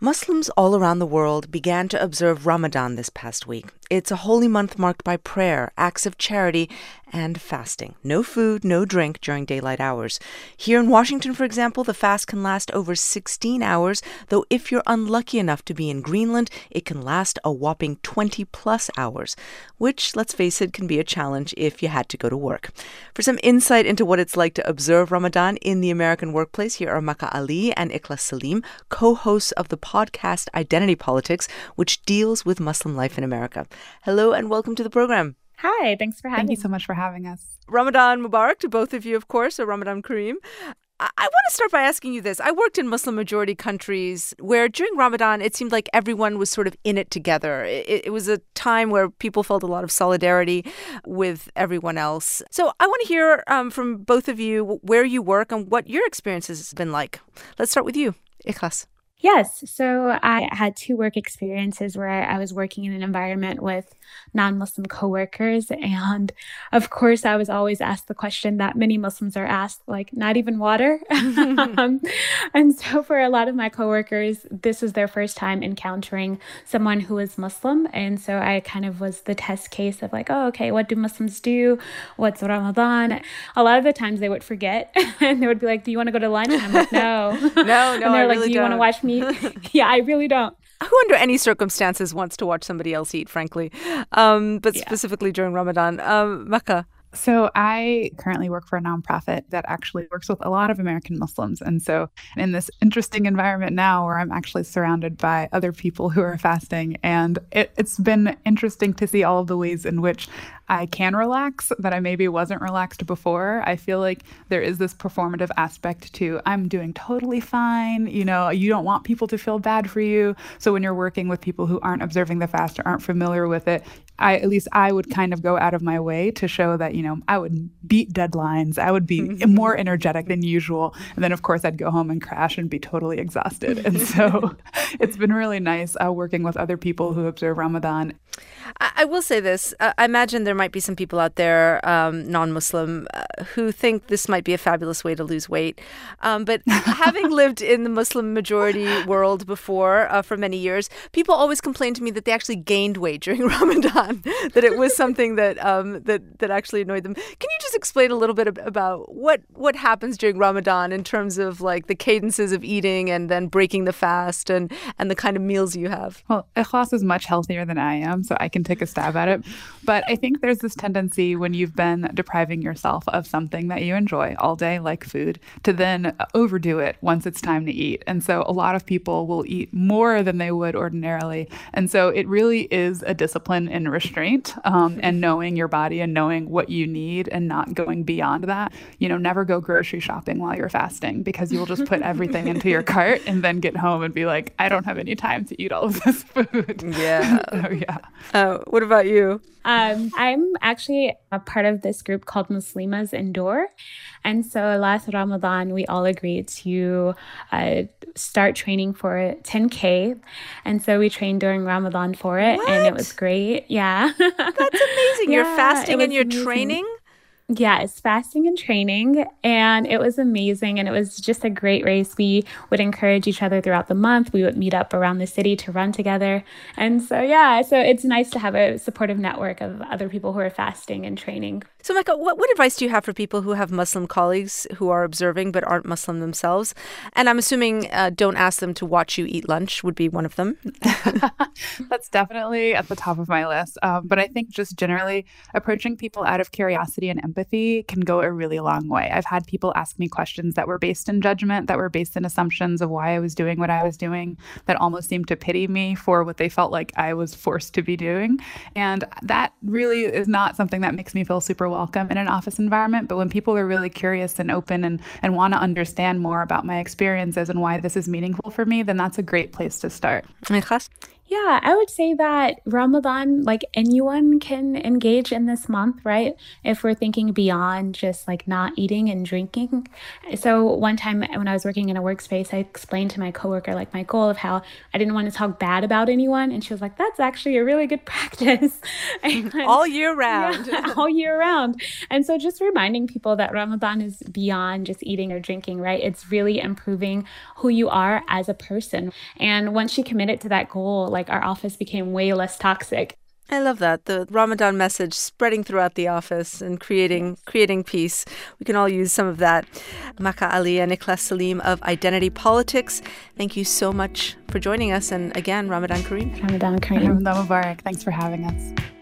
Muslims all around the world began to observe Ramadan this past week. It's a holy month marked by prayer, acts of charity, and fasting. No food, no drink during daylight hours. Here in Washington, for example, the fast can last over 16 hours, though if you're unlucky enough to be in Greenland, it can last a whopping 20-plus hours, which, let's face it, can be a challenge if you had to go to work. For some insight into what it's like to observe Ramadan in the American workplace, here are Makka Ali and Ikhlas Salim, co-hosts of the podcast Identity Politics, which deals with Muslim life in America. Hello and welcome to the program. Hi, thanks for having me. Thank you so much for having us. Ramadan Mubarak to both of you, of course, or Ramadan Kareem. I want to start by asking you this. I worked in Muslim-majority countries where during Ramadan, it seemed like everyone was sort of in it together. It was a time where people felt a lot of solidarity with everyone else. So I want to hear from both of you where you work and what your experience has been like. Let's start with you, Ikhlas. Yes, so I had two work experiences where I was working in an environment with non-Muslim coworkers. And of course, I was always asked the question that many Muslims are asked, like, not even water. And so for a lot of my coworkers, this was their first time encountering someone who is Muslim. And so I kind of was the test case of like, oh, okay, what do Muslims do? What's Ramadan? A lot of the times they would forget and they would be like, do you want to go to lunch? And I'm like, no. No, and they're I like, really do you want to watch me? Yeah, I really don't. Who under any circumstances wants to watch somebody else eat, frankly, but specifically during Ramadan. Makka. So I currently work for a nonprofit that actually works with a lot of American Muslims. And so in this interesting environment now where I'm actually surrounded by other people who are fasting, and it's been interesting to see all of the ways in which I can relax that I maybe wasn't relaxed before. I feel like there is this performative aspect to I'm doing totally fine. You know, you don't want people to feel bad for you. So when you're working with people who aren't observing the fast or aren't familiar with it, at least I would kind of go out of my way to show that, I would beat deadlines. I would be more energetic than usual. And then, of course, I'd go home and crash and be totally exhausted. And so it's been really nice working with other people who observe Ramadan. I will say this. I imagine there might be some people out there, non-Muslim, who think this might be a fabulous way to lose weight. But having lived in the Muslim majority world before for many years, people always complained to me that they actually gained weight during Ramadan, that it was something that that actually annoyed them. Can you just explain a little bit about what happens during Ramadan in terms of like the cadences of eating and then breaking the fast and the kind of meals you have? Well, Ikhlas is much healthier than I am, so I can take a stab at it. But I think there's this tendency when you've been depriving yourself of something that you enjoy all day, like food, to then overdo it once it's time to eat. And so a lot of people will eat more than they would ordinarily. And so it really is a discipline and restraint and knowing your body and knowing what you need and not going beyond that. Never go grocery shopping while you're fasting because you'll just put everything into your cart and then get home and be like, I don't have any time to eat all of this food. Yeah. So, yeah. What about you? I'm actually a part of this group called Muslimas Endure. And so last Ramadan, we all agreed to start training for 10K. And so we trained during Ramadan for it. What? And it was great. Yeah. That's amazing. You're fasting and you're amazing. Training? Yeah, it's fasting and training, and it was amazing, and it was just a great race. We would encourage each other throughout the month. We would meet up around the city to run together, and so it's nice to have a supportive network of other people who are fasting and training. So, Makka, what advice do you have for people who have Muslim colleagues who are observing but aren't Muslim themselves? And I'm assuming don't ask them to watch you eat lunch would be one of them. That's definitely at the top of my list. But I think just generally approaching people out of curiosity and empathy can go a really long way. I've had people ask me questions that were based in judgment, that were based in assumptions of why I was doing what I was doing, that almost seemed to pity me for what they felt like I was forced to be doing. And that really is not something that makes me feel super welcome in an office environment. But when people are really curious and open and want to understand more about my experiences and why this is meaningful for me, then that's a great place to start. Ikhlas? Yeah, I would say that Ramadan, like anyone can engage in this month, right? If we're thinking beyond just like not eating and drinking. So one time when I was working in a workspace, I explained to my coworker like my goal of how I didn't want to talk bad about anyone. And she was like, that's actually a really good practice. All year round. Yeah, all year round. And so just reminding people that Ramadan is beyond just eating or drinking, right? It's really improving who you are as a person. And once she committed to that goal, like our office became way less toxic. I love that. The Ramadan message spreading throughout the office and creating peace. We can all use some of that. Makka Alia, Nicholas Salim of Identity Politics, thank you so much for joining us. And again, Ramadan Kareem. Ramadan Kareem. Ramadan Mubarak. Thanks for having us.